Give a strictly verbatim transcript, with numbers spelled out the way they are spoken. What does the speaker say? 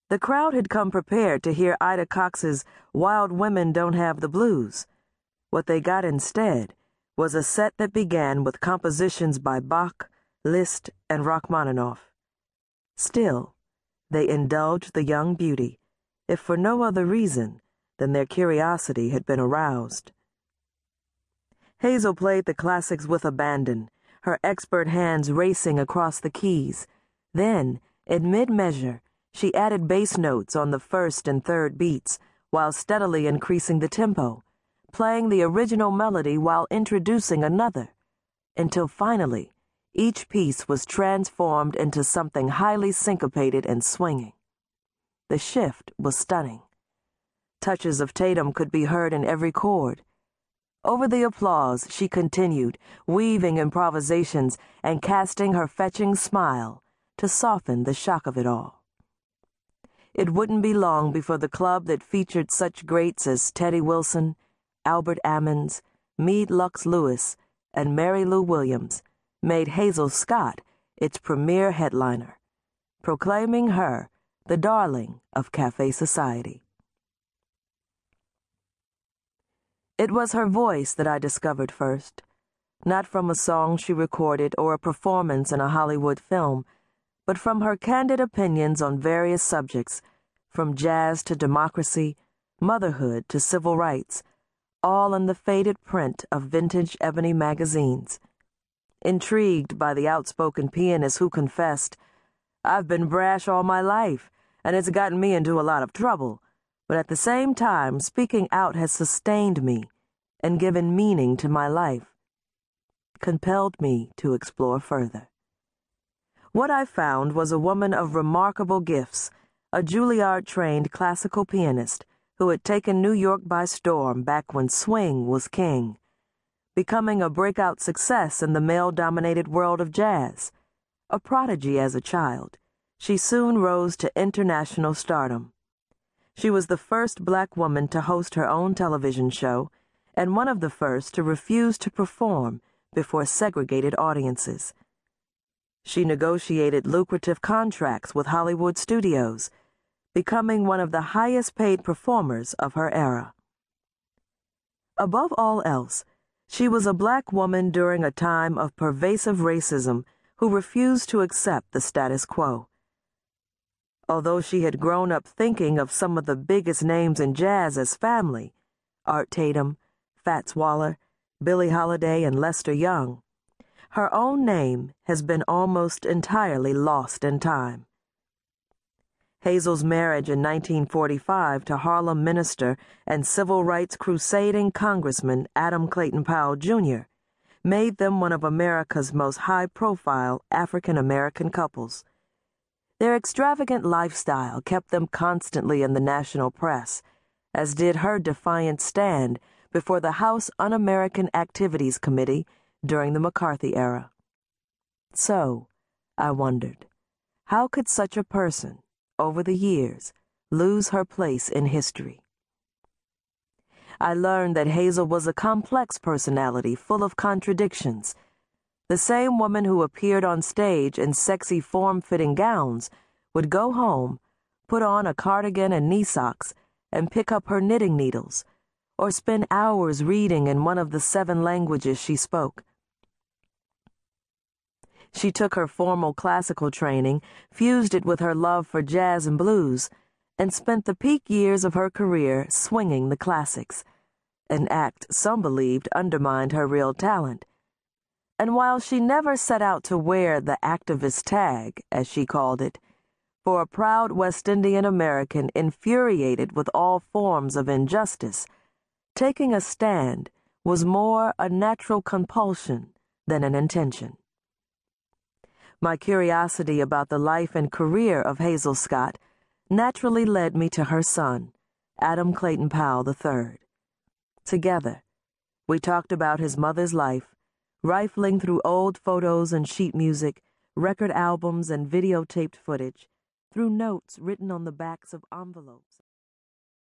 The crowd had come prepared to hear Ida Cox's Wild Women Don't Have the Blues. What they got instead was a set that began with compositions by Bach, Liszt, and Rachmaninoff. Still, they indulged the young beauty, if for no other reason than their curiosity had been aroused. Hazel played the classics with abandon, her expert hands racing across the keys. Then, in mid-measure, she added bass notes on the first and third beats, while steadily increasing the tempo, playing the original melody while introducing another, until finally, each piece was transformed into something highly syncopated and swinging. The shift was stunning. Touches of Tatum could be heard in every chord. Over the applause, she continued, weaving improvisations and casting her fetching smile to soften the shock of it all. It wouldn't be long before the club that featured such greats as Teddy Wilson, Albert Ammons, Meade Lux Lewis, and Mary Lou Williams made Hazel Scott its premier headliner, proclaiming her the darling of Cafe Society. It was her voice that I discovered first, not from a song she recorded or a performance in a Hollywood film, but from her candid opinions on various subjects, from jazz to democracy, motherhood to civil rights, all in the faded print of vintage ebony magazines. Intrigued by the outspoken pianist who confessed, "I've been brash all my life, and it's gotten me into a lot of trouble, but at the same time, speaking out has sustained me and given meaning to my life," compelled me to explore further. What I found was a woman of remarkable gifts, a Juilliard-trained classical pianist who had taken New York by storm back when swing was king, becoming a breakout success in the male-dominated world of jazz. A prodigy as a child, she soon rose to international stardom. She was the first black woman to host her own television show and one of the first to refuse to perform before segregated audiences. She negotiated lucrative contracts with Hollywood studios, becoming one of the highest-paid performers of her era. Above all else, she was a black woman during a time of pervasive racism who refused to accept the status quo. Although she had grown up thinking of some of the biggest names in jazz as family, Art Tatum, Fats Waller, Billie Holiday, and Lester Young, her own name has been almost entirely lost in time. Hazel's marriage in nineteen forty-five to Harlem minister and civil rights crusading Congressman Adam Clayton Powell, Junior made them one of America's most high-profile African-American couples. Their extravagant lifestyle kept them constantly in the national press, as did her defiant stand before the House Un-American Activities Committee during the McCarthy era. So, I wondered, how could such a person, over the years, lose her place in history? I learned that Hazel was a complex personality full of contradictions. The same woman who appeared on stage in sexy form-fitting gowns would go home, put on a cardigan and knee socks, and pick up her knitting needles, or spend hours reading in one of the seven languages she spoke. She took her formal classical training, fused it with her love for jazz and blues, and spent the peak years of her career swinging the classics, an act some believed undermined her real talent. And while she never set out to wear the activist tag, as she called it, for a proud West Indian American infuriated with all forms of injustice, taking a stand was more a natural compulsion than an intention. My curiosity about the life and career of Hazel Scott naturally led me to her son, Adam Clayton Powell the third. Together, we talked about his mother's life, rifling through old photos and sheet music, record albums and videotaped footage, through notes written on the backs of envelopes.